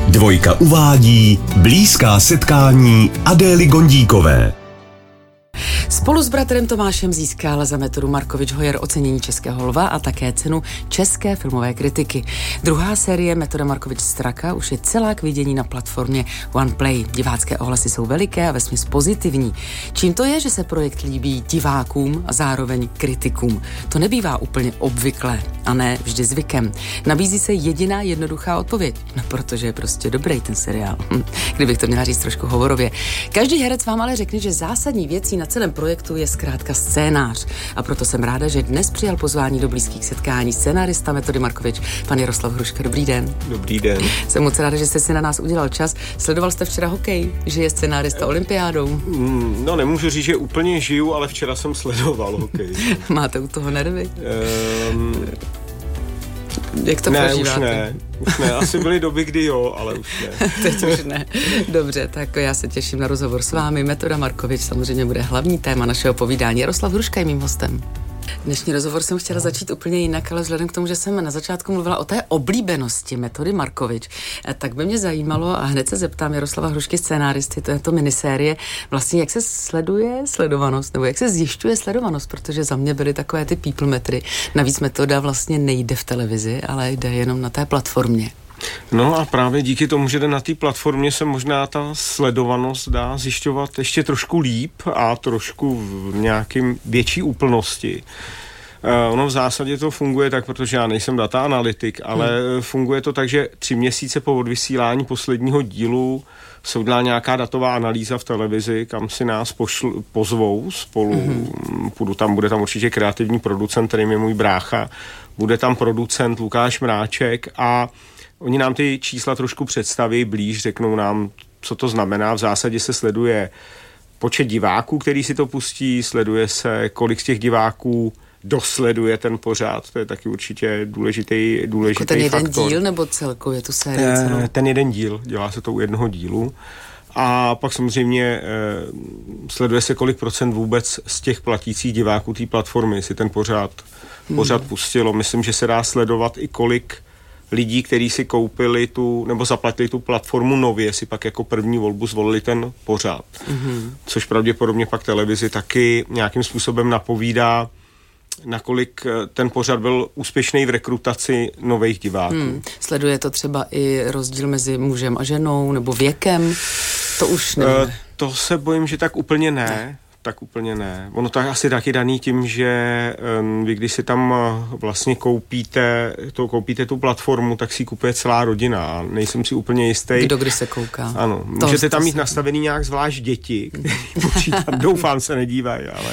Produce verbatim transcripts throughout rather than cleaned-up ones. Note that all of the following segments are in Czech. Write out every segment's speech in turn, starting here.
Dvojka uvádí blízká setkání Adély Gondíkové. Spolu s bratrem Tomášem získal za metodu Markovič Hoyer ocenění Českého lva a také cenu české filmové kritiky. Druhá série Metoda Markovič Straka už je celá k vidění na platformě OnePlay. Divácké ohlasy jsou veliké a vesměs pozitivní. Čím to je, že se projekt líbí divákům a zároveň kritikům? To nebývá úplně obvyklé a ne vždy zvykem. Nabízí se jediná jednoduchá odpověď. No, protože je prostě dobrý ten seriál. Kdybych to měla říct trošku hovorově. Každý herec vám ale řekne, že zásadní věcí na celém projektu je zkrátka scénář. A proto jsem ráda, že dnes přijal pozvání do blízkých setkání scénárista Metody Markovič, pan Jaroslav Hruška. Dobrý den. Dobrý den. Jsem moc ráda, že jste si na nás udělal čas. Sledoval jste včera hokej, že je scénárista olympiádou? No, nemůžu říct, že úplně žiju, ale včera jsem sledoval hokej. Máte u toho nervy? Um... Jak to ne, prožíváte? Už ne, už ne. Asi byly doby, kdy jo, ale už ne. Teď už ne. Dobře, tak já se těším na rozhovor s vámi. Metoda Markovič samozřejmě bude hlavní téma našeho povídání. Jaroslav Hruška je mým hostem. Dnešní rozhovor jsem chtěla začít úplně jinak, ale vzhledem k tomu, že jsem na začátku mluvila o té oblíbenosti Metody Markovič, tak by mě zajímalo, a hned se zeptám Jaroslava Hrušky, scénáristy, to je to minisérie, vlastně jak se sleduje sledovanost, nebo jak se zjišťuje sledovanost, protože za mě byly takové ty people metry. Navíc Metoda vlastně nejde v televizi, ale jde jenom na té platformě. No a právě díky tomu, že jde na té platformě, se možná ta sledovanost dá zjišťovat ještě trošku líp a trošku v nějakým větší úplnosti. Uh, ono v zásadě to funguje tak, protože já nejsem data analytik, ale hmm. funguje to tak, že tři měsíce po odvysílání posledního dílu se udělá nějaká datová analýza v televizi, kam si nás pošl, pozvou spolu. Hmm. Půjdu tam, bude tam určitě kreativní producent, kterým je můj brácha, bude tam producent Lukáš Mráček a oni nám ty čísla trošku představí blíž, řeknou nám, co to znamená. V zásadě se sleduje počet diváků, který si to pustí, sleduje se, kolik z těch diváků dosleduje ten pořad. To je taky určitě důležitý, důležitý jako ten jeden faktor. díl nebo celkově tu sérii celou? Ten jeden díl, dělá se to u jednoho dílu. A pak samozřejmě eh, sleduje se, kolik procent vůbec z těch platících diváků té platformy si ten pořad, hmm. pořad pustilo. Myslím, že se dá sledovat i kolik lidí, kteří si koupili tu, nebo zaplatili tu platformu nově, si pak jako první volbu zvolili ten pořad. Mm-hmm. Což pravděpodobně pak televizi taky nějakým způsobem napovídá, nakolik ten pořad byl úspěšný v rekrutaci nových diváků. Hmm. Sleduje to třeba i rozdíl mezi mužem a ženou, nebo věkem? To už nevíme. Uh, to se bojím, že tak úplně ne. ne. Tak úplně ne. Ono to je asi taky daný tím, že um, vy když si tam uh, vlastně koupíte, to, koupíte tu platformu, tak si ji kupuje celá rodina. Nejsem si úplně jistý. Kdo kdy se kouká. Ano. To, můžete tam mít se... nastavený nějak zvlášť děti, který počítám, doufám se nedívají, ale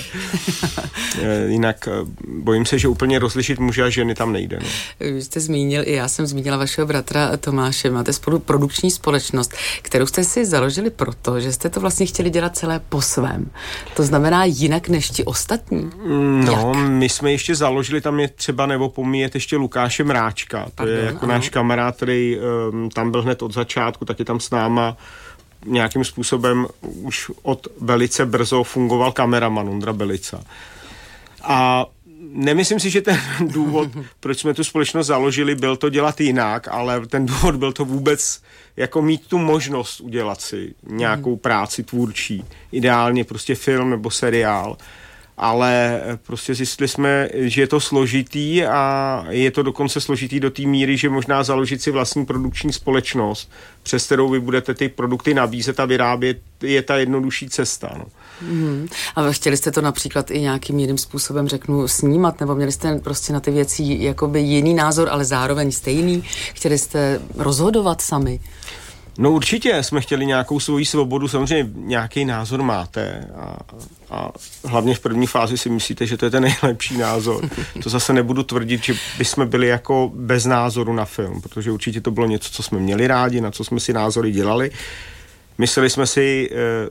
jinak uh, bojím se, že úplně rozlišit muže a ženy tam nejde. No. Vy jste zmínil, i já jsem zmínila vašeho bratra Tomáše, máte spolu produkční společnost, kterou jste si založili proto, že jste to vlastně chtěli dělat celé po svém. To znamená jinak než ti ostatní? No, Jak? my jsme ještě založili, tam je třeba nebo pomíjet ještě Lukáše Mráčka. To Pardon, je jako ano. náš kamarád, který um, tam byl hned od začátku, taky tam s náma nějakým způsobem už od velice brzo fungoval kameraman Ondra Belica. A nemyslím si, že ten důvod, proč jsme tu společnost založili, byl to dělat jinak, ale ten důvod byl to vůbec jako mít tu možnost udělat si nějakou práci tvůrčí. Ideálně prostě film nebo seriál. Ale prostě zjistili jsme, že je to složitý a je to dokonce složitý do té míry, že možná založit si vlastní produkční společnost, přes kterou vy budete ty produkty nabízet a vyrábět, je ta jednodušší cesta. No. Mm. A chtěli jste to například i nějakým jiným způsobem, řeknu, snímat, nebo měli jste prostě na ty věci jakoby jiný názor, ale zároveň stejný? Chtěli jste rozhodovat sami? No určitě jsme chtěli nějakou svoji svobodu, samozřejmě nějaký názor máte a, a hlavně v první fázi si myslíte, že to je ten nejlepší názor. To zase nebudu tvrdit, že bychom byli jako bez názoru na film, protože určitě to bylo něco, co jsme měli rádi, na co jsme si názory dělali. Mysleli jsme si,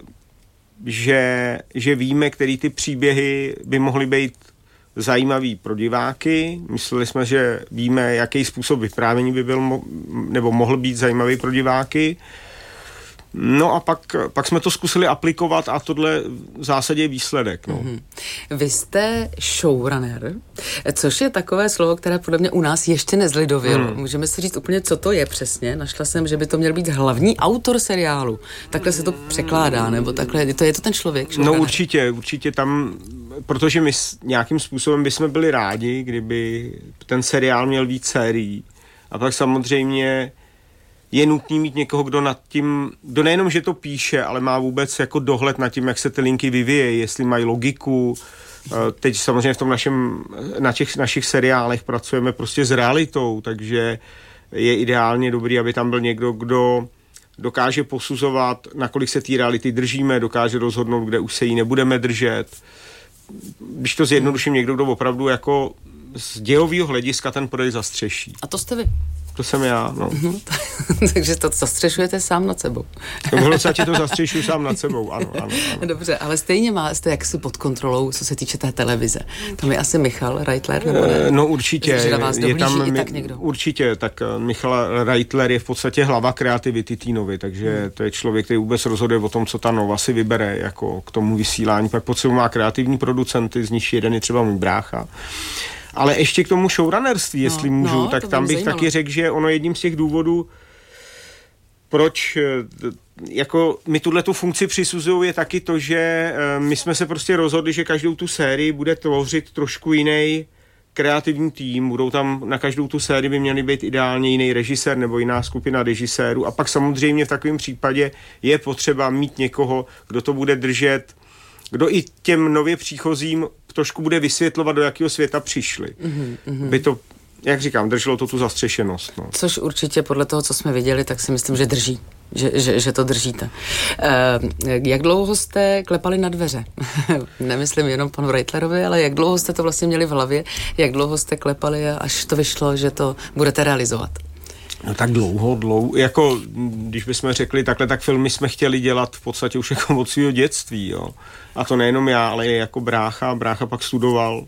že, že víme, který ty příběhy by mohly být zajímavý pro diváky. Mysleli jsme, že víme, jaký způsob vyprávění by byl mo- nebo mohl být zajímavý pro diváky. No a pak, pak jsme to zkusili aplikovat a tohle v zásadě je výsledek. No. Mm-hmm. Vy jste showrunner, což je takové slovo, které podle mě u nás ještě nezlidovělo. Hmm. Můžeme si říct úplně, co to je přesně. Našla jsem, že by to měl být hlavní autor seriálu. Takhle se to překládá, nebo takhle, to je to ten člověk? Showrunner. No určitě, určitě tam, protože my nějakým způsobem bychom byli rádi, kdyby ten seriál měl víc sérií. A pak samozřejmě je nutný mít někoho, kdo nad tím, kdo nejenom, že to píše, ale má vůbec jako dohled nad tím, jak se ty linky vyvíjejí, jestli mají logiku. Teď samozřejmě v tom našem, na těch našich seriálech pracujeme prostě s realitou, takže je ideálně dobrý, aby tam byl někdo, kdo dokáže posuzovat, nakolik se té reality držíme, dokáže rozhodnout, kde už se jí nebudeme držet. Když to zjednoduším, někdo, kdo opravdu jako z dějového hlediska ten projekt zastřeší. A to jste vy? To jsem já, no. Uh-huh. Takže to zastřešujete sám nad sebou. To bylo to zastřešuju sám nad sebou, ano, ano, ano. Dobře, ale stejně má, jste jaksi pod kontrolou, co se týče té televize. Tam je asi Michal Reitler, nebo ne? No určitě. Je tam i tak někdo. Určitě, tak Michal Reitler je v podstatě hlava kreativity té Novy, takže hmm. to je člověk, který vůbec rozhoduje o tom, co ta Nova si vybere jako k tomu vysílání. Pak pod sebou má kreativní producenty, z nich jeden je třeba můj brácha. Ale ještě k tomu showrunnerství, jestli no, můžu, no, tak tam bych zajímalo. Taky řekl, že ono jedním z těch důvodů, proč jako mi tuhletu funkci přisuzují, je taky to, že my jsme se prostě rozhodli, že každou tu sérii bude tvořit trošku jiný kreativní tým, budou tam na každou tu sérii by měly být ideálně jiný režisér nebo jiná skupina režisérů a pak samozřejmě v takovém případě je potřeba mít někoho, kdo to bude držet, kdo i těm nově příchozím trošku bude vysvětlovat, do jakého světa přišli. Mm-hmm. By to, jak říkám, drželo to tu zastřešenost. No. Což určitě podle toho, co jsme viděli, tak si myslím, že drží. Že, že, že to držíte. E, jak dlouho jste klepali na dveře? Nemyslím jenom panu Reitlerovi, ale jak dlouho jste to vlastně měli v hlavě? Jak dlouho jste klepali, až to vyšlo, že to budete realizovat? No tak dlouho, dlouho, jako když bychom řekli takhle, tak filmy jsme chtěli dělat v podstatě už jako od svého dětství, jo. A to nejenom já, ale i jako brácha. Brácha pak studoval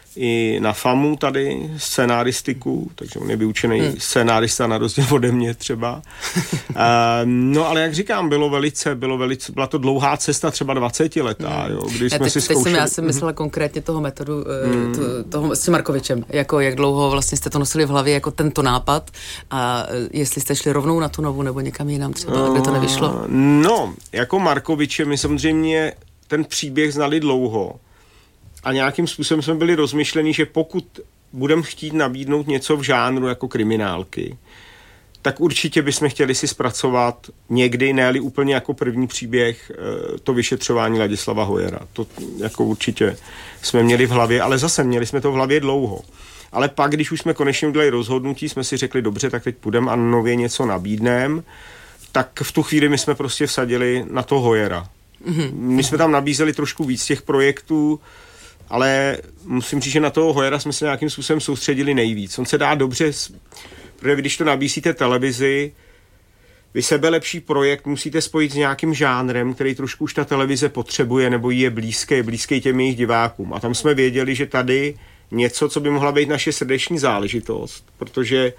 i na FAMu tady scenáristiku, takže on je vyučený hmm. scenárista na rozdíl ode mě třeba. uh, no ale jak říkám, bylo velice, bylo velice, byla to dlouhá cesta, třeba dvacetiletá, jo, kdy jsme teď, si teď zkoušeli. Jsem, já jsem myslela konkrétně toho metodu, hmm. to, toho s Markovičem, jako jak dlouho vlastně jste to nosili v hlavě jako tento nápad a jestli jste šli rovnou na tu Novu nebo někam jinam třeba, uh, kde to nevyšlo? No, jako Markoviče, my samozřejmě ten příběh znali dlouho. A nějakým způsobem jsme byli rozmyšleni, že pokud budeme chtít nabídnout něco v žánru jako kriminálky, tak určitě bychom chtěli si zpracovat někdy, ne-li úplně jako první příběh, to vyšetřování Ladislava Hojera. To jako určitě jsme měli v hlavě, ale zase měli jsme to v hlavě dlouho. Ale pak, když už jsme konečně udělali rozhodnutí, jsme si řekli, dobře, tak teď půjdeme a nově něco nabídneme, tak v tu chvíli my jsme prostě vsadili na to Hojera. Mm-hmm. My jsme tam nabízeli trošku víc těch projektů, ale musím říct, že na toho Hojera jsme se nějakým způsobem soustředili nejvíc. On se dá dobře, protože když to nabízíte televizi, vy sebelepší projekt musíte spojit s nějakým žánrem, který trošku už ta televize potřebuje, nebo jí je blízký, je blízký těm jejich divákům. A tam jsme věděli, že tady něco, co by mohla být naše srdeční záležitost, protože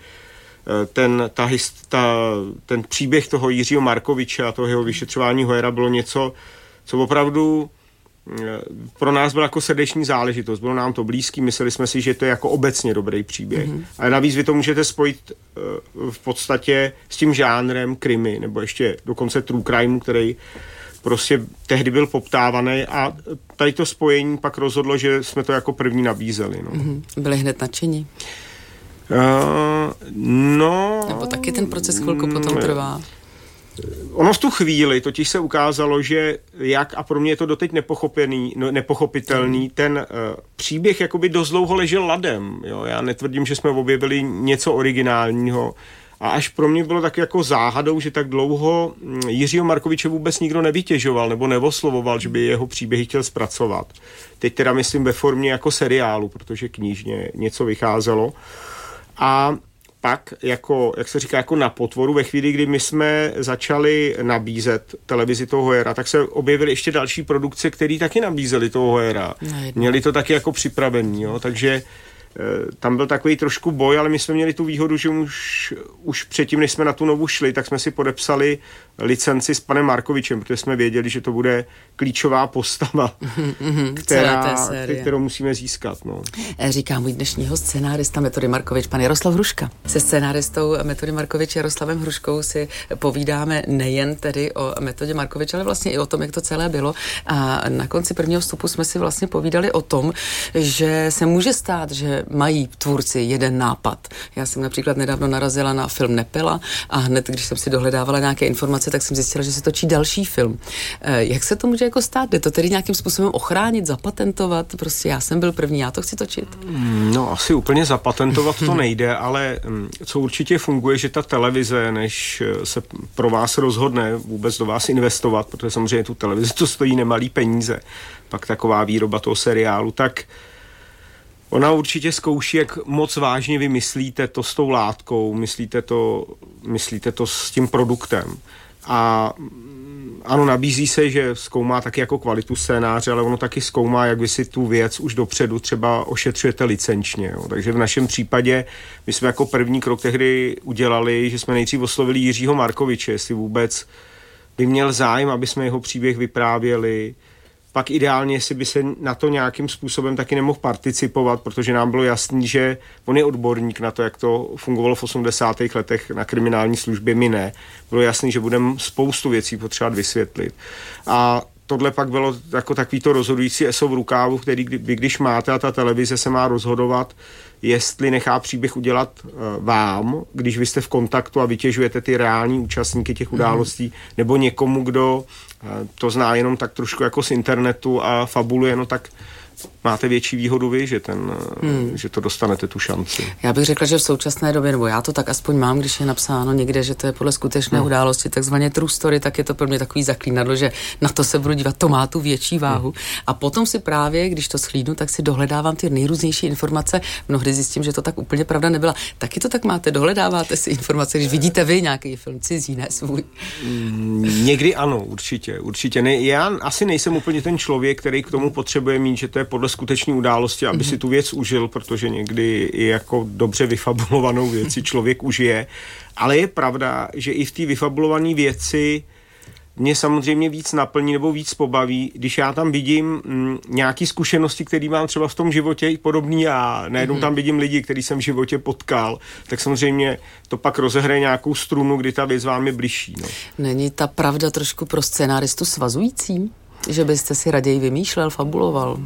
ten, ta, ta, ten příběh toho Jiřího Markoviče a toho jeho vyšetřování Hojera bylo něco, co opravdu pro nás byla jako srdeční záležitost. Bylo nám to blízký, mysleli jsme si, že to je jako obecně dobrý příběh. Mm-hmm. Ale navíc vy to můžete spojit uh, v podstatě s tím žánrem krimi, nebo ještě dokonce true crime, který prostě tehdy byl poptávaný a tady to spojení pak rozhodlo, že jsme to jako první nabízeli. No. Mm-hmm. Byli hned nadšení? Uh, no... Nebo taky ten proces chvilku potom trvá? Ono v tu chvíli totiž se ukázalo, že jak, a pro mě je to doteď nepochopený, no, nepochopitelný, ten uh, příběh jakoby dost dlouho ležel ladem. Jo? Já netvrdím, že jsme objevili něco originálního. A až pro mě bylo tak jako záhadou, že tak dlouho Jiřího Markoviče vůbec nikdo nevytěžoval nebo nevoslovoval, že by jeho příběhy chtěl zpracovat. Teď teda myslím ve formě jako seriálu, protože knižně něco vycházelo. A pak, jako, jak se říká, jako na potvoru, ve chvíli, kdy my jsme začali nabízet televizi toho Hojera, tak se objevily ještě další produkce, které taky nabízely toho Hojera. Měli to taky jako připravený, jo? Takže tam byl takový trošku boj, ale my jsme měli tu výhodu, že už, už předtím, než jsme na tu Novu šli, tak jsme si podepsali licenci s panem Markovičem, protože jsme věděli, že to bude klíčová postava, která, kterou musíme získat. No. Říká můj dnešního scenárista Metody Markovič, pan Jaroslav Hruška. Se scenáristou Metody Markovič Jaroslavem Hruškou si povídáme nejen tedy o Metodě Markovič, ale vlastně i o tom, jak to celé bylo. A na konci prvního vstupu jsme si vlastně povídali o tom, že se může stát, že mají tvůrci jeden nápad. Já jsem například nedávno narazila na film Nepela a hned, když jsem si dohledávala nějaké informace, tak jsem zjistila, že se točí další film. Jak se to může jako stát? Jde to tedy nějakým způsobem ochránit, zapatentovat? Prostě já jsem byl první, já to chci točit. No asi úplně zapatentovat to nejde, ale co určitě funguje, že ta televize, než se pro vás rozhodne vůbec do vás investovat, protože samozřejmě tu televizi to stojí nemalý peníze, pak taková výroba toho seriálu, tak ona určitě zkouší, jak moc vážně vy myslíte to s tou látkou, myslíte to, myslíte to s tím produktem. A ano, nabízí se, že zkoumá taky jako kvalitu scénáře, ale ono taky zkoumá, jak vy si tu věc už dopředu třeba ošetřujete licenčně. Jo. Takže v našem případě my jsme jako první krok tehdy udělali, že jsme nejdřív oslovili Jiřího Markoviče, jestli vůbec by měl zájem, aby jsme jeho příběh vyprávěli. Pak ideálně, jestli by se na to nějakým způsobem taky nemohl participovat, protože nám bylo jasný, že on je odborník na to, jak to fungovalo v osmdesátých letech na kriminální službě, my ne. Bylo jasný, že budeme spoustu věcí potřebovat vysvětlit. A tohle pak bylo jako takový to rozhodující eso v rukávu, který vy, když máte, a ta televize se má rozhodovat, jestli nechá příběh udělat uh, vám, když vy jste v kontaktu a vytěžujete ty reální účastníky těch událostí, mm. nebo někomu, kdo uh, to zná jenom tak trošku jako z internetu a fabuluje, no tak máte větší výhodu vy, že, ten, hmm. že to dostanete tu šanci. Já bych řekla, že v současné době, nebo já to tak aspoň mám, když je napsáno někde, že to je podle skutečné hmm. události, takzvaně true story, tak je to pro mě takový zaklínadlo, že na to se budu dívat, to má tu větší váhu. Hmm. A potom si právě, když to schlídnu, tak si dohledávám ty nejrůznější informace. Mnohdy zjistím, že to tak úplně pravda nebyla. Taky to tak máte, dohledáváte si informace, když vidíte vy nějaký film cizí, ne svůj. Hmm, někdy ano, určitě, určitě. Ne, já asi nejsem úplně ten člověk, který k tomu potřebuje mít, že to je podle skutečné události, aby mm-hmm. si tu věc užil, protože někdy i jako dobře vyfabulovanou věci člověk užije. Ale je pravda, že i v té vyfabulované věci mě samozřejmě víc naplní nebo víc pobaví, když já tam vidím m, nějaký zkušenosti, které mám třeba v tom životě i podobný a najednou mm-hmm. tam vidím lidi, který jsem v životě potkal, tak samozřejmě to pak rozehraje nějakou strunu, kdy ta věc vám je bližší. No. Není ta pravda trošku pro scénáristu svazující? Že byste si raději vymýšlel, fabuloval?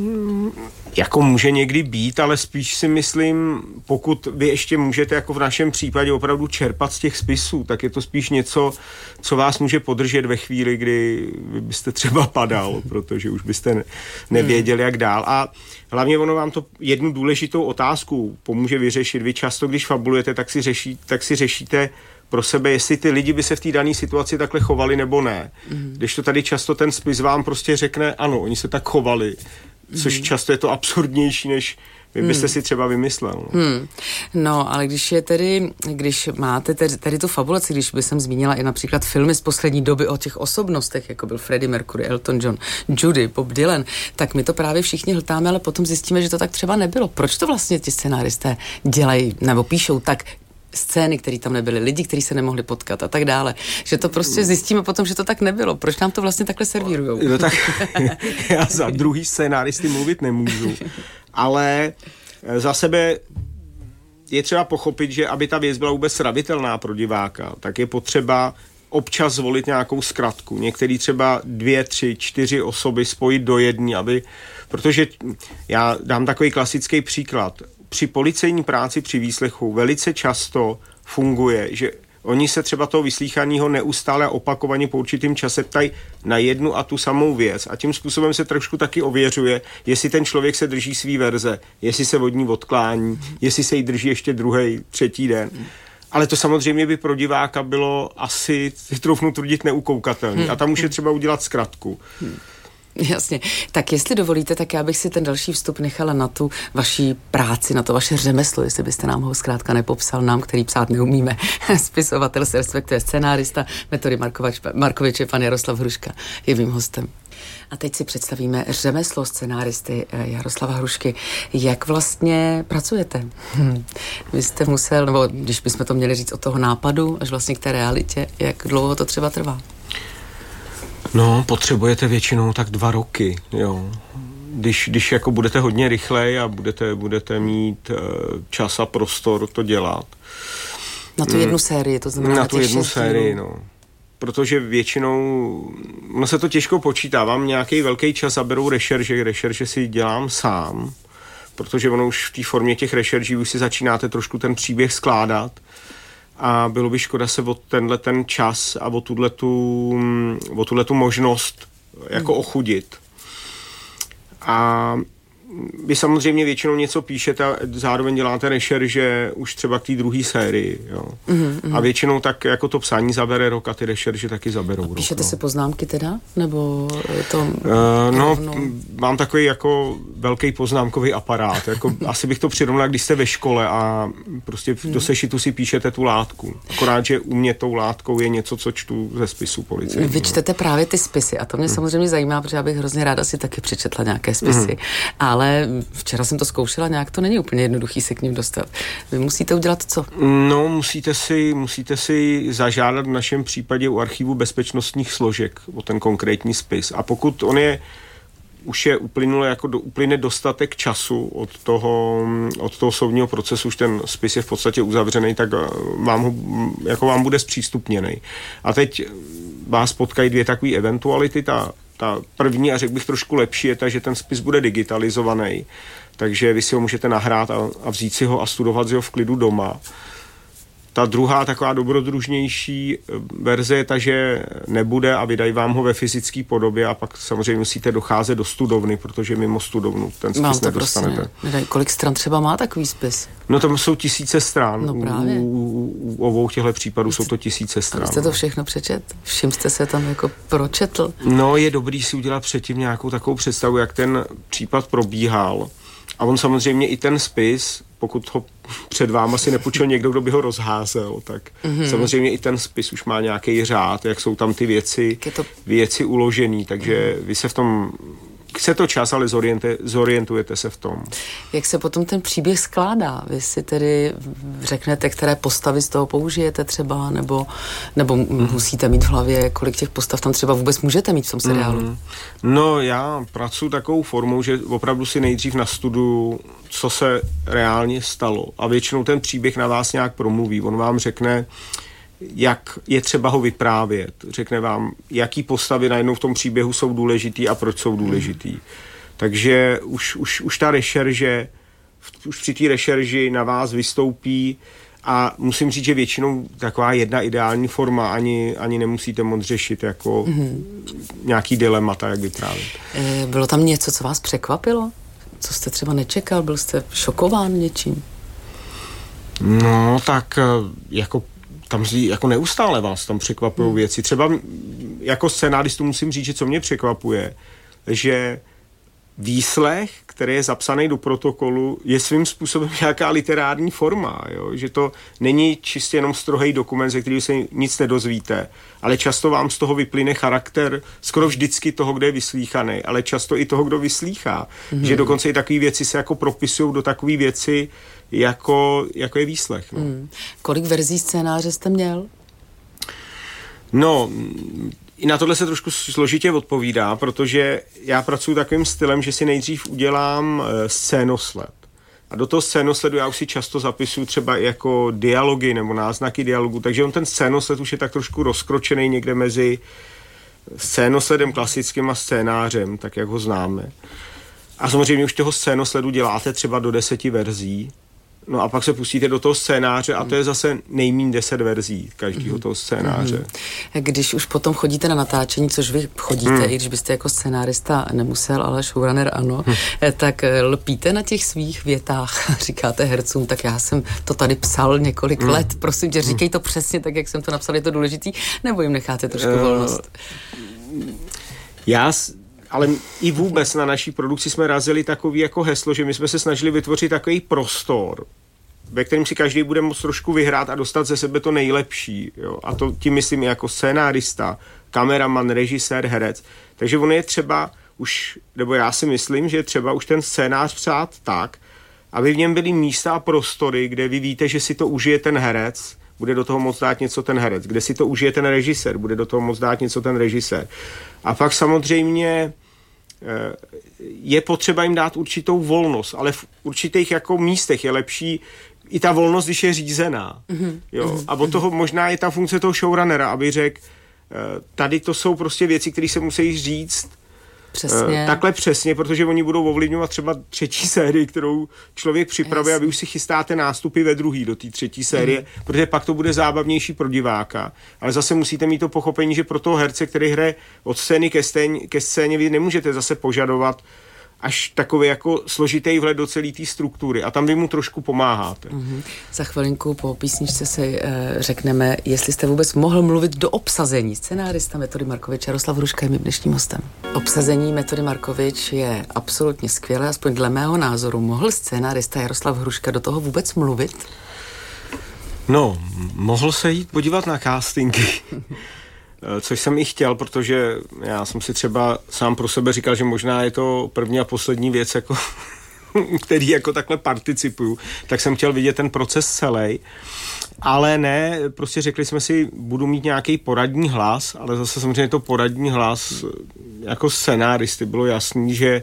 Jako může někdy být, ale spíš si myslím, pokud vy ještě můžete jako v našem případě opravdu čerpat z těch spisů, tak je to spíš něco, co vás může podržet ve chvíli, kdy vy byste třeba padal, protože už byste nevěděli, jak dál. A hlavně ono vám to jednu důležitou otázku pomůže vyřešit. Vy často, když fabulujete, tak si, řeší, tak si řešíte pro sebe, jestli ty lidi by se v té dané situaci takhle chovali nebo ne. Mm. Když to tady často ten spis vám prostě řekne, ano, oni se tak chovali, což mm. často je to absurdnější, než vy byste hmm. si třeba vymyslel. No. Hmm. no, ale když je tedy, když máte tedy, tedy tu fabulaci, když by jsem zmínila i například filmy z poslední doby o těch osobnostech, jako byl Freddie Mercury, Elton John, Judy, Bob Dylan, tak my to právě všichni hltáme, ale potom zjistíme, že to tak třeba nebylo. Proč to vlastně ti scenáristé dělají nebo píšou tak scény, které tam nebyly, lidi, kteří se nemohli potkat a tak dále. Že to prostě zjistíme potom, že to tak nebylo. Proč nám to vlastně takhle servírujou? No tak já za druhý scénáristy mluvit nemůžu. Ale za sebe je třeba pochopit, že aby ta věc byla vůbec sravitelná pro diváka, tak je potřeba občas zvolit nějakou zkratku. Některý třeba dvě, tři, čtyři osoby spojit do jedné, aby, protože já dám takový klasický příklad. Při policejní práci při výslechu velice často funguje, že oni se třeba toho vyslíchaného neustále opakovaně po určitým čase ptají na jednu a tu samou věc a tím způsobem se trošku taky ověřuje, jestli ten člověk se drží svý verze, jestli se od ní odklání, jestli se jí drží ještě druhý, třetí den. Ale to samozřejmě by pro diváka bylo asi, troufnu tvrdit, neukoukatelný. A tam už je třeba udělat zkratku. Jasně. Tak jestli dovolíte, tak já bych si ten další vstup nechala na tu vaší práci, na to vaše řemeslo, jestli byste nám ho zkrátka nepopsal nám, který psát neumíme. Spisovatel, respektive scenárista Metody Markoviče, pan Jaroslav Hruška je mým hostem. A teď si představíme řemeslo scenáristy Jaroslava Hrušky. Jak vlastně pracujete? Hm. Vy jste musel, nebo když bychom to měli říct od toho nápadu až vlastně k té realitě, jak dlouho to třeba trvá? No, potřebujete většinou tak dva roky, jo. Když, když jako budete hodně rychlej a budete, budete mít uh, čas a prostor to dělat. Na tu jednu sérii, to znamená na, na tu jednu sérii, no. Protože většinou, no se to těžko počítá, vám nějaký velký čas zaberou rešerže, rešerže si dělám sám, protože ono už v té formě těch rešerží už si začínáte trošku ten příběh skládat a bylo by škoda se o tenhle ten čas a o tuhletu, o tuhletu možnost jako hmm. ochudit. A vy samozřejmě většinou něco píšete a zároveň děláte rešerže už třeba k té druhé sérii, jo. Mm-hmm. A většinou tak jako to psání zabere rok a ty rešerže taky zaberou rok. Píšete no. si poznámky teda? Nebo to... Uh, no, rovnou... mám takový jako velký poznámkový aparát. Jako, asi bych to přirovnal, když jste ve škole a prostě mm. do sešitu si píšete tu látku. Akorát, že u mě tou látkou je něco, co čtu ze spisu policie. Vy čtete právě ty spisy a to mě mm. samozřejmě zajímá, protože já bych hrozně ráda si taky přečetla nějaké spisy. Mm. Ale včera jsem to zkoušela, nějak to není úplně jednoduchý se k ním dostat. Vy musíte udělat co? No, musíte si, musíte si zažádat v našem případě u archivu bezpečnostních složek o ten konkrétní spis. A pokud on je, už je uplynulo jako do, uplyne dostatek času od toho, od toho soudního procesu, už ten spis je v podstatě uzavřený, tak vám, ho, jako vám bude zpřístupněný. A teď vás potkají dvě takové eventuality, ta Ta první, a řekl bych trošku lepší, je ta, že ten spis bude digitalizovaný, takže vy si ho můžete nahrát a, a vzít si ho a studovat si ho v klidu doma. Ta druhá, taková dobrodružnější verze je ta, že nebude a vydají vám ho ve fyzické podobě a pak samozřejmě musíte docházet do studovny, protože mimo studovnu ten spis Mám to nedostanete. Prostě ne. Kolik stran třeba má takový spis? No tam jsou tisíce stran. No právě. U, u, u obou těchto případů jsou to tisíce stran. A jste to všechno přečet? Všim jste se tam jako pročetl? No je dobrý si udělat předtím nějakou takovou představu, jak ten případ probíhal. A on samozřejmě i ten spis, pokud ho před váma si nepůjčil někdo, kdo by ho rozházel, tak mm-hmm. samozřejmě i ten spis už má nějaký řád, jak jsou tam ty věci, to... věci uložený, takže vy se v tom, chce to čas, ale zorientuje, zorientujete se v tom. Jak se potom ten příběh skládá? Vy si tedy řeknete, které postavy z toho použijete třeba, nebo, nebo mm. musíte mít v hlavě, kolik těch postav tam třeba vůbec můžete mít v tom seriálu? Mm. No já pracuji takovou formou, že opravdu si nejdřív nastuduju, co se reálně stalo a většinou ten příběh na vás nějak promluví. On vám řekne, jak je třeba ho vyprávět. Řekne vám, jaký postavy najednou v tom příběhu jsou důležitý a proč jsou důležitý. Hmm. Takže už, už, už ta rešerže, už při té rešerži na vás vystoupí a musím říct, že většinou taková jedna ideální forma ani, ani nemusíte moc řešit jako hmm. nějaký dilemata, jak vyprávět. E, bylo tam něco, co vás překvapilo? Co jste třeba nečekal? Byl jste šokován něčím? No tak jako tam jako neustále vás tam překvapují hmm. věci. Třeba jako scénáristu musím říct, že co mě překvapuje, že výslech, který je zapsaný do protokolu, je svým způsobem nějaká literární forma, jo? Že to není čistě jenom strohý dokument, ze kterého se nic nedozvíte, ale často vám z toho vyplyne charakter skoro vždycky toho, kdo je vyslýchaný, ale často i toho, kdo vyslýchá. Hmm. Že dokonce i takové věci se jako propisují do takové věci, jako, jako je výslech. No. Hmm. Kolik verzí scénáře jste měl? No, i na tohle se trošku složitě odpovídá, protože já pracuji takovým stylem, že si nejdřív udělám scénosled. A do toho scénosledu já už si často zapisuju třeba jako dialogy nebo náznaky dialogu, takže on ten scénosled už je tak trošku rozkročený někde mezi scénosledem klasickým a scénářem, tak jak ho známe. A samozřejmě už toho scénosledu děláte třeba do deseti verzí. No a pak se pustíte do toho scénáře a to je zase nejméně deset verzí každého toho scénáře. Mm-hmm. Když už potom chodíte na natáčení, což vy chodíte, mm. i když byste jako scénárista nemusel, ale showrunner ano, mm. tak lpíte na těch svých větách, říkáte hercům, tak já jsem to tady psal několik mm. let, prosím tě, říkej to přesně tak, jak jsem to napsal, je to důležitý, nebo jim necháte trošku uh, volnost? Já ale i vůbec na naší produkci jsme razili takový jako heslo, že my jsme se snažili vytvořit takový prostor, ve kterém si každý bude moct trošku vyhrát a dostat ze sebe to nejlepší. Jo? A to tím myslím jako scénárista, kameraman, režisér, herec. Takže on je třeba už, nebo já si myslím, že je třeba už ten scénář psát tak, aby v něm byly místa a prostory, kde vy víte, že si to užije ten herec, bude do toho moct dát něco ten herec, kde si to užije ten režisér, bude do toho moct dát něco ten režisér. A pak samozřejmě je potřeba jim dát určitou volnost, ale v určitých jako místech je lepší i ta volnost, když je řízená. Mm-hmm. Jo? A od toho možná je ta funkce toho showrunnera, aby řekl, tady to jsou prostě věci, které se musí říct přesně. Takhle přesně, protože oni budou ovlivňovat třeba třetí sérii, kterou člověk připravuje a vy už si chystáte nástupy ve druhý do té třetí série, mm. protože pak to bude zábavnější pro diváka. Ale zase musíte mít to pochopení, že pro toho herce, který hraje od scény ke scéně, ke scéně vy nemůžete zase požadovat až takový jako složitý vhled do celé té struktury. A tam vy mu trošku pomáháte. Mm-hmm. Za chvilinku po písničce si e, řekneme, jestli jste vůbec mohl mluvit do obsazení. Scenárista Metody Markovič, Jaroslav Hruška je mým dnešním hostem. Obsazení Metody Markovič je absolutně skvělé, aspoň dle mého názoru. Mohl scenárista Jaroslav Hruška do toho vůbec mluvit? No, mohl se jít podívat na castingy. Což jsem i chtěl, protože já jsem si třeba sám pro sebe říkal, že možná je to první a poslední věc, jako, který jako takhle participuju, tak jsem chtěl vidět ten proces celý. Ale ne, prostě řekli jsme si, budu mít nějaký poradní hlas, ale zase samozřejmě to poradní hlas jako scenáristy bylo jasný, že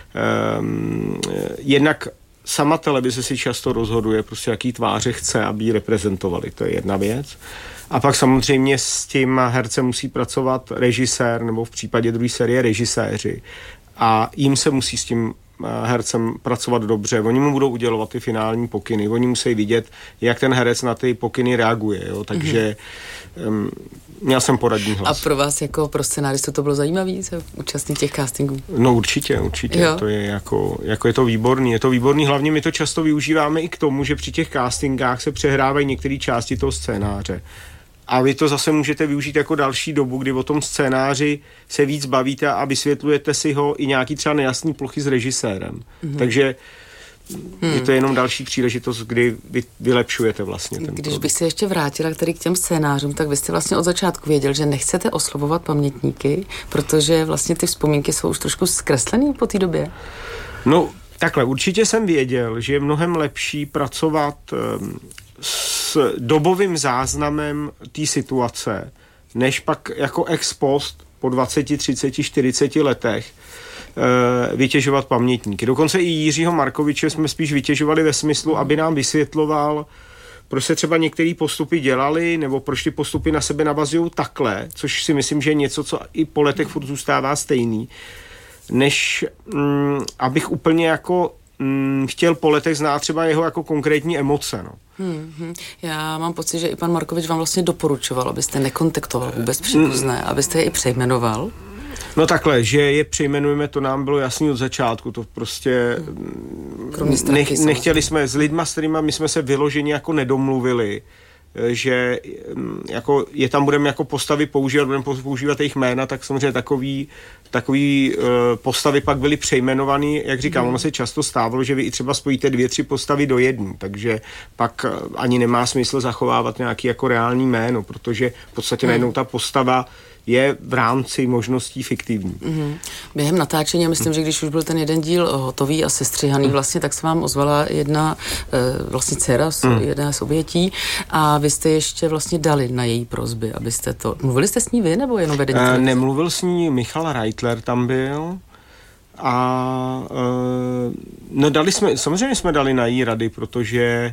um, jednak sama televize si často rozhoduje, prostě jaký tváře chce, aby ji reprezentovali, to je jedna věc. A pak samozřejmě s tím hercem musí pracovat režisér, nebo v případě druhé série režiséři. A jim se musí s tím hercem pracovat dobře. Oni mu budou udělovat ty finální pokyny. Oni musí vidět, jak ten herec na ty pokyny reaguje. Jo? Takže mm-hmm. um, měl jsem poradní hlas. A pro vás jako pro scenáristu to bylo zajímavé se účastnit těch castingů? No určitě, určitě. Jo. To je jako, jako je to výborný. Je to výborný. Hlavně my to často využíváme i k tomu, že při těch castingách se přehrávají některé části toho scénáře. A vy to zase můžete využít jako další dobu, kdy o tom scénáři se víc bavíte a vysvětlujete si ho i nějaký třeba nejasný plochy s režisérem. Mm-hmm. Takže hmm. je to jenom další příležitost, kdy vy vylepšujete vlastně ten Když produkt. bych se ještě vrátila tady k těm scénářům, tak vy jste vlastně od začátku věděl, že nechcete oslovovat pamětníky, protože vlastně ty vzpomínky jsou už trošku zkreslený po té době. No, takhle, určitě jsem věděl, že je mnohem lepší pracovat um, s dobovým záznamem té situace, než pak jako ex post po dvaceti, třiceti, čtyřiceti letech e, vytěžovat pamětníky. Dokonce i Jiřího Markoviče jsme spíš vytěžovali ve smyslu, aby nám vysvětloval, proč se třeba některé postupy dělaly, nebo proč ty postupy na sebe navazují takhle, což si myslím, že je něco, co i po letech furt zůstává stejný, než mm, abych úplně jako mm, chtěl po letech znát třeba jeho jako konkrétní emoce, no. Hmm, hmm. Já mám pocit, že i pan Markovič vám vlastně doporučoval, abyste nekontaktoval vůbec příbuzné, abyste je i přejmenoval. No takhle, že je přejmenujeme, to nám bylo jasný od začátku, to prostě hmm. nech, nechtěli jsme s lidma, s kterýma my jsme se vyloženě jako nedomluvili, že jako je tam budeme jako postavy používat, budeme používat jejich jména, tak samozřejmě takový, takový uh, postavy pak byly přejmenovaný, jak říkám, mm. ono se často stávalo, že vy i třeba spojíte dvě, tři postavy do jedné, takže pak uh, ani nemá smysl zachovávat nějaký jako reální jméno, protože v podstatě mm. najednou ta postava je v rámci možností fiktivní. Mm-hmm. Během natáčení, myslím, mm. že když už byl ten jeden díl hotový a sestříhaný mm. vlastně, tak se vám ozvala jedna e, vlastně dcera, mm. jedna z obětí a vy jste ještě vlastně dali na její prosby, abyste to... Mluvili jste s ní vy, nebo jenom vedení? E, nemluvil s ní, Michal Reitler tam byl a e, no dali jsme, samozřejmě jsme dali na jí rady, protože e,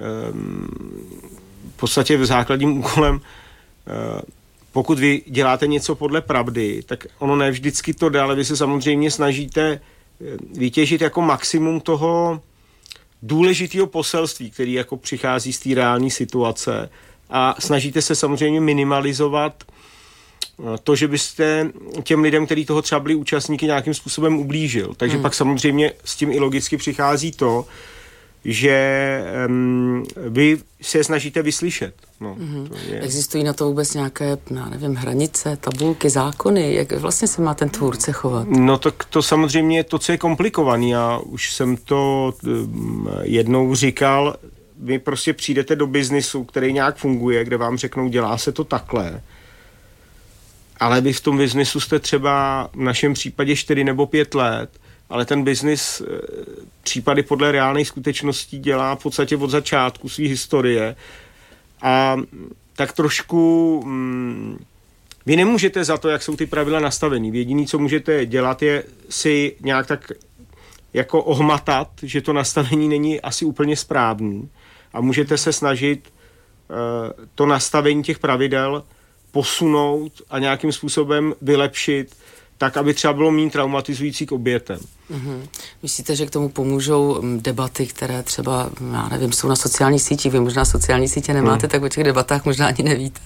v podstatě v základním úkolem e, pokud vy děláte něco podle pravdy, tak ono ne vždycky to jde, ale vy se samozřejmě snažíte vytěžit jako maximum toho důležitého poselství, který jako přichází z té reální situace a snažíte se samozřejmě minimalizovat to, že byste těm lidem, kteří toho třeba byli účastníky, nějakým způsobem ublížil. Takže hmm. pak samozřejmě s tím i logicky přichází to, že um, vy se snažíte vyslyšet. No, mm-hmm. to je... Existují na to vůbec nějaké, já nevím, hranice, tabulky, zákony? Jak vlastně se má ten tvůrce chovat? No to, to samozřejmě je to, co je komplikovaný. Já už jsem to um, jednou říkal, vy prostě přijdete do biznisu, který nějak funguje, kde vám řeknou, dělá se to takhle. Ale vy v tom biznisu jste třeba v našem případě čtyři nebo pět let, ale ten biznis případy podle reálných skutečností dělá v podstatě od začátku své historie a tak trošku mm, vy nemůžete za to, jak jsou ty pravidla nastavený. Jediné, co můžete dělat, je si nějak tak jako ohmatat, že to nastavení není asi úplně správný a můžete se snažit uh, to nastavení těch pravidel posunout a nějakým způsobem vylepšit, tak, aby třeba bylo méně traumatizující k obětem. Mm-hmm. Myslíte, že k tomu pomůžou debaty, které třeba, já nevím, jsou na sociálních sítích, vy možná sociální sítě nemáte, mm. tak o těch debatách možná ani nevíte.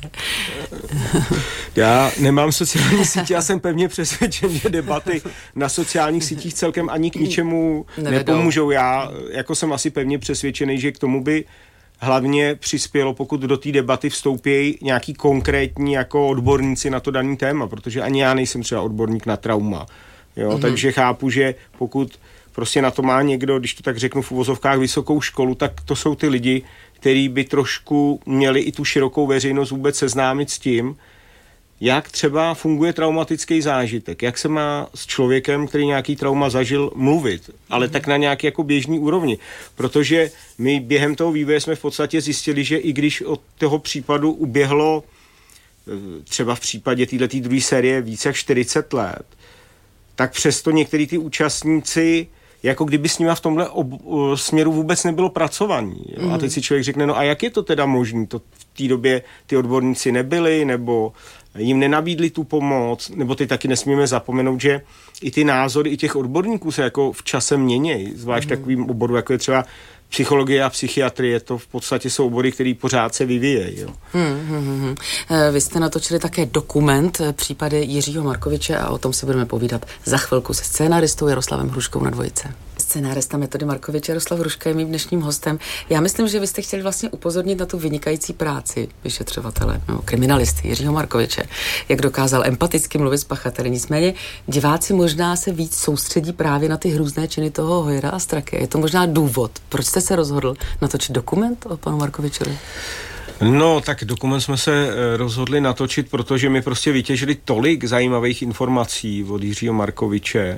Já nemám sociální sítě, já jsem pevně přesvědčen, že debaty na sociálních sítích celkem ani k ničemu Nevedou. nepomůžou. Já jako jsem asi pevně přesvědčený, že k tomu by hlavně přispělo, pokud do té debaty vstoupí nějaký konkrétní jako odborníci na to daný téma, protože ani já nejsem třeba odborník na trauma. Jo? Mm-hmm. Takže chápu, že pokud prostě na to má někdo, když to tak řeknu v uvozovkách, vysokou školu, tak to jsou ty lidi, kteří by trošku měli i tu širokou veřejnost vůbec seznámit s tím, jak třeba funguje traumatický zážitek, jak se má s člověkem, který nějaký trauma zažil, mluvit, ale tak na nějaký jako běžný úrovni. Protože my během toho vývoje jsme v podstatě zjistili, že i když od toho případu uběhlo třeba v případě této druhé série více jak čtyřicet let, tak přesto některý ty účastníci jako kdyby s nima v tomhle ob- směru vůbec nebylo pracovaní. Jo? Mm. A teď si člověk řekne, no a jak je to teda možný? To v té době ty odborníci nebyli, nebo jim nenabídli tu pomoc, nebo teď taky nesmíme zapomenout, že i ty názory i těch odborníků se jako v čase měnějí, zvlášť mm. takovým oboru, jako je třeba psychologie a psychiatrie, to v podstatě jsou obory, které pořád se vyvíjejí. Jo. Hmm, hmm, hmm. Vy jste natočili také dokument případy Jiřího Markoviče a o tom si budeme povídat za chvilku se scénaristou Jaroslavem Hruškou na Dvojice. Scénárista Metody Markovič Jaroslav Hruška je mým dnešním hostem. Já myslím, že vy jste chtěli vlastně upozornit na tu vynikající práci vyšetřovatele, no, kriminalisty Jiřího Markoviče, jak dokázal empaticky mluvit s pachateli. Nicméně diváci možná se víc soustředí právě na ty hrůzné činy toho Hojera a Straky. Je to možná důvod, proč jste se rozhodl natočit dokument o panu Markovičovi? No, tak dokument jsme se rozhodli natočit, protože mi prostě vytěžili tolik zajímavých informací od Jiřího Markoviče,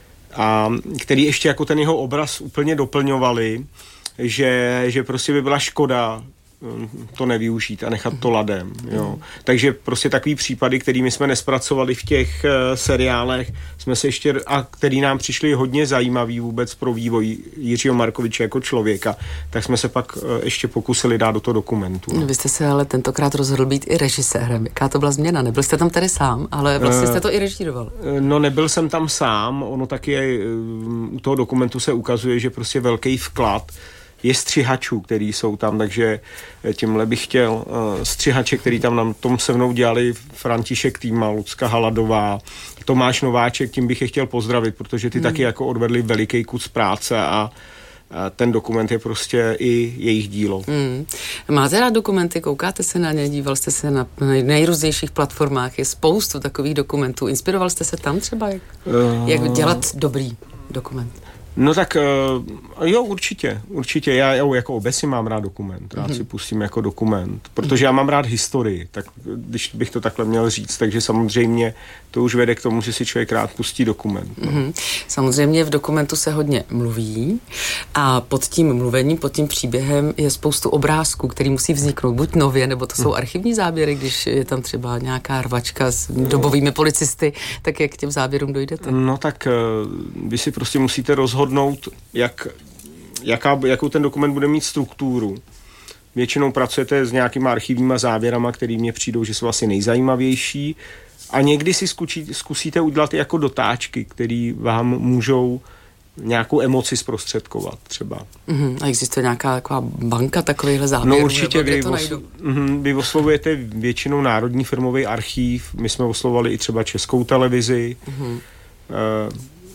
a který ještě jako ten jeho obraz úplně doplňovali, že, že prostě by byla škoda to nevyužít a nechat to ladem. Jo. Takže prostě takový případy, kterými jsme nespracovali v těch uh, seriálech, jsme se ještě, a který nám přišli hodně zajímavý vůbec pro vývoj Jiřího Markoviče jako člověka, tak jsme se pak uh, ještě pokusili dát do toho dokumentu. No. Vy jste se ale tentokrát rozhodl být i režisérem. Jaká to byla změna? Nebyl jste tam tady sám, ale vlastně jste to uh, i režíroval. No, nebyl jsem tam sám, ono taky je, uh, u toho dokumentu se ukazuje, že prostě velký vklad je střihačů, který jsou tam, takže tímhle bych chtěl uh, střihače, který tam na tom se mnou dělali, František Týma, Lucka Haladová, Tomáš Nováček, tím bych je chtěl pozdravit, protože ty hmm. taky jako odvedli veliký kus práce a ten dokument je prostě i jejich dílo. Hmm. Máte rád dokumenty, koukáte se na ně, díval jste se na nejrůznějších platformách, je spoustu takových dokumentů. Inspiroval jste se tam třeba, jak, uh... jak dělat dobrý dokument? No tak uh, jo, určitě, určitě. Já, já jako obecně mám rád dokument, rád mm-hmm. si pustím jako dokument, protože já mám rád historii, tak když bych to takhle měl říct, takže samozřejmě to už vede k tomu, že si člověk rád pustí dokument. No. Mm-hmm. Samozřejmě v dokumentu se hodně mluví a pod tím mluvením, pod tím příběhem je spoustu obrázků, který musí vzniknout buď nově, nebo to jsou mm. archivní záběry, když je tam třeba nějaká rvačka s dobovými policisty, tak jak k těm záběrům dojdete? No tak uh, vy si prostě musíte rozhodnout, jak, jaká, jakou ten dokument bude mít strukturu. Většinou pracujete s nějakýma archivníma závěrama, které mně přijdou, že jsou asi nejzajímavější, a někdy si zkučí, zkusíte udělat jako dotáčky, které vám můžou nějakou emoci zprostředkovat třeba. Mm-hmm. A existuje nějaká taková banka takovýchhle záběrů? No určitě, vy, to oslo- mm, vy oslovujete většinou Národní filmový archív, my jsme oslovovali i třeba Českou televizi, mm-hmm. uh,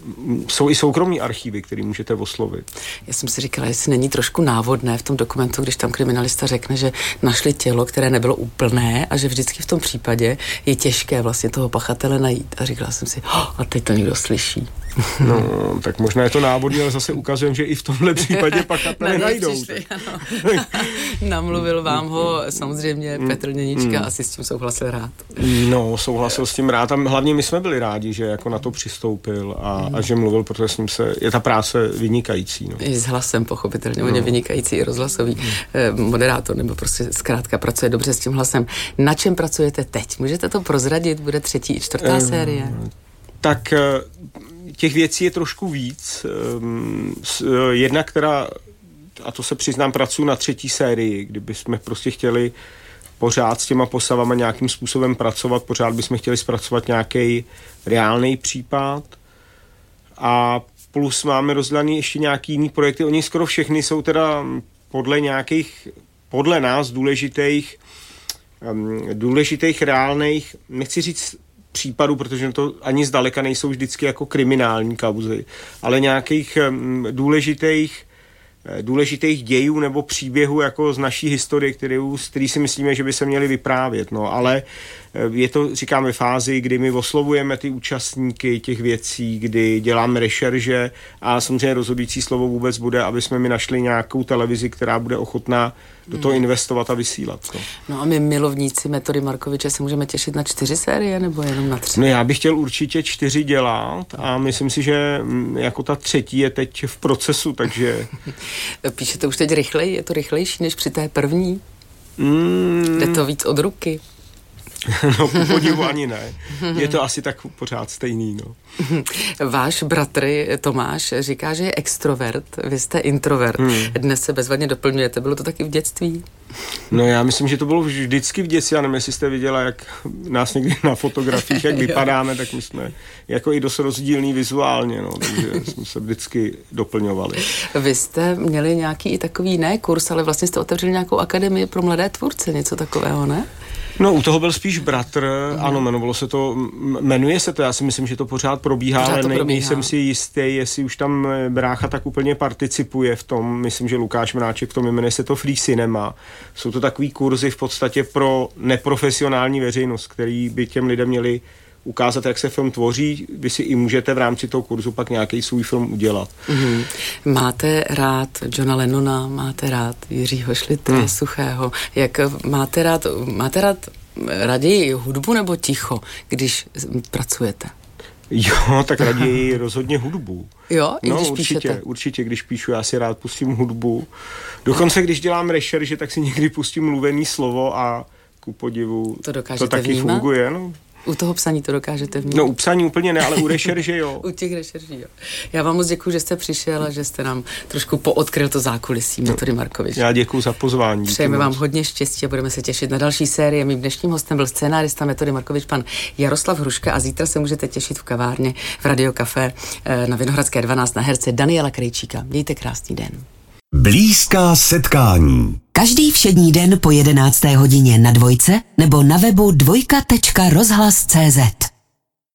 jsou i soukromí archívy, které můžete oslovit. Já jsem si říkala, jestli není trošku návodné v tom dokumentu, když tam kriminalista řekne, že našli tělo, které nebylo úplné a že vždycky v tom případě je těžké vlastně toho pachatele najít. A říkala jsem si, oh, a teď to někdo slyší. No, tak možná je to návodně, ale zase ukazujeme, že i v tomhle případě pachatele najdou. Přišli, Namluvil vám ho samozřejmě Petr Něnička, mm. asi s tím souhlasil rád. No, souhlasil s tím rád a hlavně my jsme byli rádi, že jako na to přistoupil a, mm. a že mluvil, protože s ním se, je ta práce vynikající. No. I s hlasem pochopitelně, on je vynikající i rozhlasový mm. moderátor, nebo prostě zkrátka pracuje dobře s tím hlasem. Na čem pracujete teď? Můžete to prozradit? Bude třetí i čtvrtá e, série? Tak těch věcí je trošku víc. Jedna, která, a to se přiznám, pracuji na třetí sérii, kdyby jsme prostě chtěli pořád s těma postavama nějakým způsobem pracovat, pořád bychom chtěli zpracovat nějaký reálný případ a plus máme rozdělaný ještě nějaký jiný projekty. Oni skoro všechny jsou teda podle nějakých, podle nás důležitých důležitých reálných, nechci říct případů, protože to ani zdaleka nejsou vždycky jako kriminální kauzy, ale nějakých um, důležitých důležitých dějů nebo příběhů jako z naší historie, který, který si myslíme, že by se měli vyprávět. No, ale je to, říkám, ve fázi, kdy my oslovujeme ty účastníky těch věcí, kdy děláme rešerže a samozřejmě rozhodující slovo vůbec bude, aby jsme mi našli nějakou televizi, která bude ochotná do toho investovat a vysílat. No, no a my milovníci Metody Markoviče se můžeme těšit na čtyři série nebo jenom na tři? No já bych chtěl určitě čtyři dělat a myslím si, že jako ta třetí je teď v procesu, takže... Píšete už teď rychleji? Je to rychlejší než při té první? Mm. Jde to víc od ruky? No, po podivu ani ne. Je to asi tak pořád stejný, no. Váš bratr Tomáš říká, že je extrovert, vy jste introvert. Hmm. Dnes se bezvadně doplňujete. Bylo to taky v dětství? No já myslím, že to bylo vždycky v dětství. Já nevím, jestli jste viděla, jak nás někdy na fotografiích, jak vypadáme, tak my jsme jako i dost rozdílný vizuálně, no, takže jsme se vždycky doplňovali. Vy jste měli nějaký i takový, ne kurz, ale vlastně jste otevřeli nějakou akademii pro mladé tvůrce, něco takového, ne? No, u toho byl spíš bratr, mm. ano, jmenovalo se to, jmenuje se to, já si myslím, že to pořád probíhá, pořád to ale probíhá. Nejsem si jistý, jestli už tam brácha tak úplně participuje v tom, myslím, že Lukáš Mráček v tom, jmenuje se to Free Cinema. Jsou to takový kurzy v podstatě pro neprofesionální veřejnost, který by těm lidem měli ukázat, jak se film tvoří, vy si i můžete v rámci toho kurzu pak nějaký svůj film udělat. Mm-hmm. Máte rád Johna Lennona, máte rád Jiřího Šlitry, mm. Suchého, jak máte rád, máte rád raději hudbu nebo ticho, když pracujete? Jo, tak raději rozhodně hudbu. Jo, i no, když určitě, píšete? Určitě, když píšu, já si rád pustím hudbu. Dokonce, když dělám rešerže, tak si někdy pustím mluvený slovo a ku podivu to, to taky vnímat? Funguje, no. U toho psaní to dokážete vnímat? No u psaní úplně ne, ale u rešerže jo. U těch rešerží jo. Já vám moc děkuji, že jste přišel a že jste nám trošku poodkryl to zákulisí Metody Markovič. Já děkuji za pozvání. Přejeme vám hodně štěstí a budeme se těšit na další série. Mým dnešním hostem byl scénárista Metody Markovič pan Jaroslav Hruška a zítra se můžete těšit v kavárně v Radio Café na Vinohradské dvanáct na herce Daniela Krejčíka. Mějte krásný den. Blízká setkání. Každý všední den po jedenácté hodině na Dvojce nebo na webu dvojka tečka rozhlas tečka cé zet.